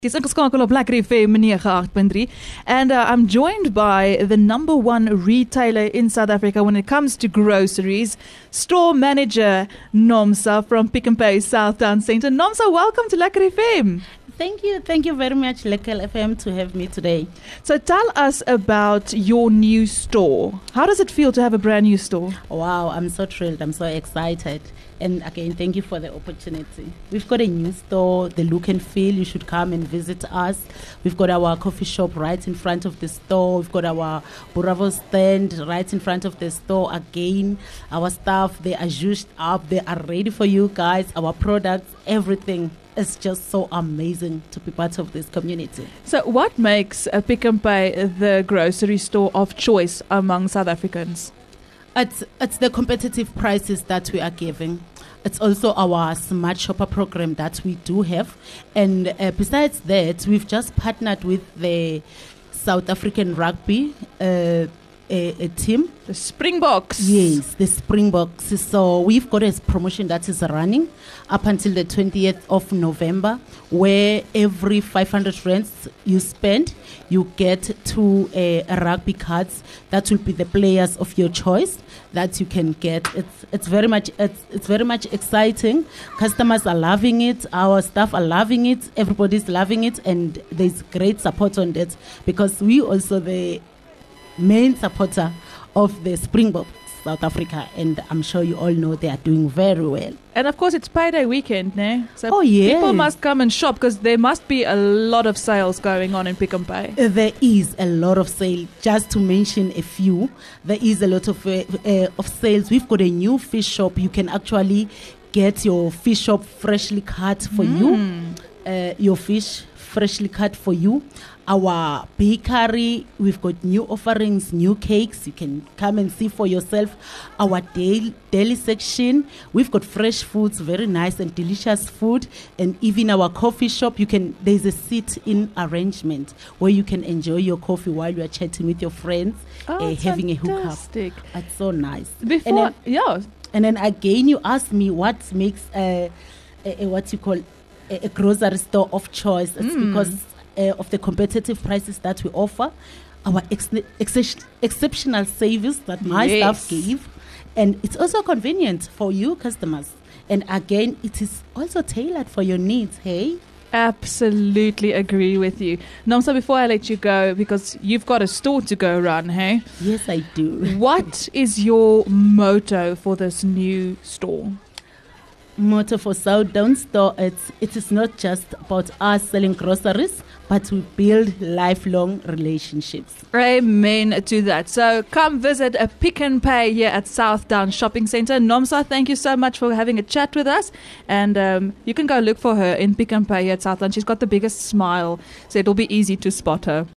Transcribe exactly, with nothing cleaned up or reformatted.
Dis ingeskakel op Lekker F M ninety-eight point three, and uh, I'm joined by the number one retailer in South Africa when it comes to groceries, store manager Nomsa from Pick n Pay Southdown Centre. Nomsa, welcome to Lekker F M. Thank you. Thank you very much, Lekker F M, to have me today. So tell us about your new store. How does it feel to have a brand new store? Wow, I'm so thrilled. I'm so excited. And again, thank you for the opportunity. We've got a new store, the look and feel. You should come and visit us. We've got our coffee shop right in front of the store. We've got our Bravo stand right in front of the store. Again, our staff, they are juiced up. They are ready for you guys. Our products, everything. It's just so amazing to be part of this community. So what makes a Pick n Pay the grocery store of choice among South Africans? It's, it's the competitive prices that we are giving. It's also our Smart Shopper program that we do have. And uh, besides that, we've just partnered with the South African Rugby uh, a, a team. The Springboks. Yes, the Springboks. So we've got a promotion that is running up until the twentieth of November, where every five hundred rands you spend, you get two uh, rugby cards. That will be the players of your choice that you can get. It's it's very much it's it's very much exciting. Customers are loving it. Our staff are loving it. Everybody's loving it, and there's great support on that because we also the main supporter of the Springboks South Africa, and I'm sure you all know they are doing very well. And of course, it's payday weekend, ne? So oh, yes. People must come and shop because there must be a lot of sales going on in Pick n Pay. Uh, there is a lot of sale. Just to mention a few, there is a lot of uh, uh, of sales. We've got a new fish shop. You can actually get your fish shop freshly cut for mm. you. Uh, your fish freshly cut for you. Our bakery, we've got new offerings, new cakes. You can come and see for yourself. Our daily, deli section, we've got fresh foods, very nice and delicious food. And even our coffee shop, you can. There's a sit-in arrangement where you can enjoy your coffee while you are chatting with your friends, oh, uh, having fantastic. a hookup. It's so nice. Before, and then, yeah. And then again, you asked me what makes uh, a, a, what you call a, a grocery store of choice. It's mm. because Uh, of the competitive prices that we offer, our ex- ex- exceptional service that my yes. staff give, and it's also convenient for you customers. And again, it is also tailored for your needs. Hey, absolutely agree with you. Nomsa, before I let you go, because you've got a store to go run, hey? Yes, I do. What is your motto for this new store? Motto for Southdown Store, it's, it is not just about us selling groceries, but we build lifelong relationships. Amen to that. So come visit a Pick n Pay here at Southdown Shopping Centre. Nomsa, thank you so much for having a chat with us. And um, you can go look for her in Pick n Pay here at Southdown. She's got the biggest smile, so it'll be easy to spot her.